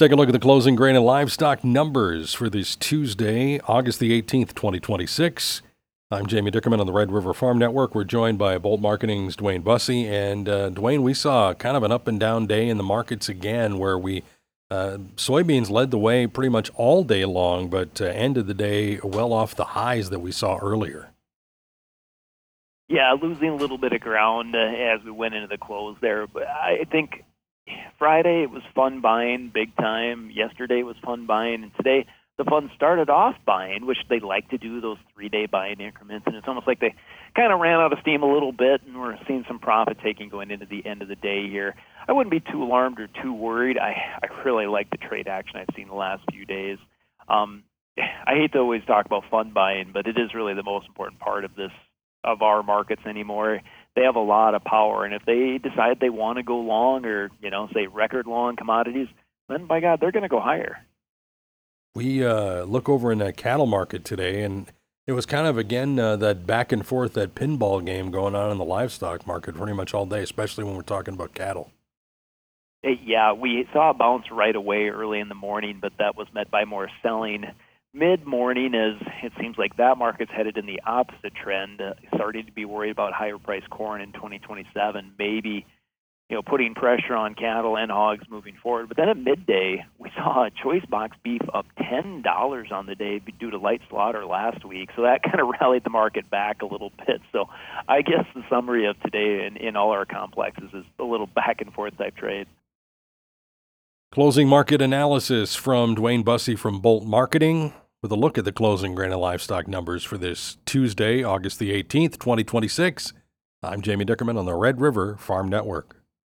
take a look at the closing grain and livestock numbers for this Tuesday, August the 18th, 2026. I'm Jamie Dickerman on the Red River Farm Network. We're joined by Bolt Marketing's Dwayne Bussey. And Dwayne, we saw kind of an up and down day in the markets again where soybeans led the way pretty much all day long, but ended the day well off the highs that we saw earlier. Yeah, losing a little bit of ground as we went into the close there. But I think Friday it was fun buying big time. Yesterday was fun buying. And today the fun started off buying, which they like to do, those 3-day buying increments. And it's almost like they kind of ran out of steam a little bit, and we're seeing some profit taking going into the end of the day here. I wouldn't be too alarmed or too worried. I really like the trade action I've seen the last few days. I hate to always talk about fun buying, but it is really the most important part of our markets anymore. They have a lot of power, and if they decide they want to go long or, say record long commodities, then by God, they're going to go higher. We look over in that cattle market today, and it was kind of, again, that back and forth, that pinball game going on in the livestock market pretty much all day, especially when we're talking about cattle. Yeah, we saw a bounce right away early in the morning, but that was met by more selling mid-morning, as it seems like that market's headed in the opposite trend, starting to be worried about higher priced corn in 2027, maybe putting pressure on cattle and hogs moving forward. But then at midday, we saw choice box beef up $10 on the day due to light slaughter last week. So that kind of rallied the market back a little bit. So I guess the summary of today in all our complexes is a little back and forth type trade. Closing market analysis from Dwayne Bussey from Bolt Marketing with a look at the closing grain and livestock numbers for this Tuesday, August the 18th, 2026. I'm Jamie Dickerman on the Red River Farm Network.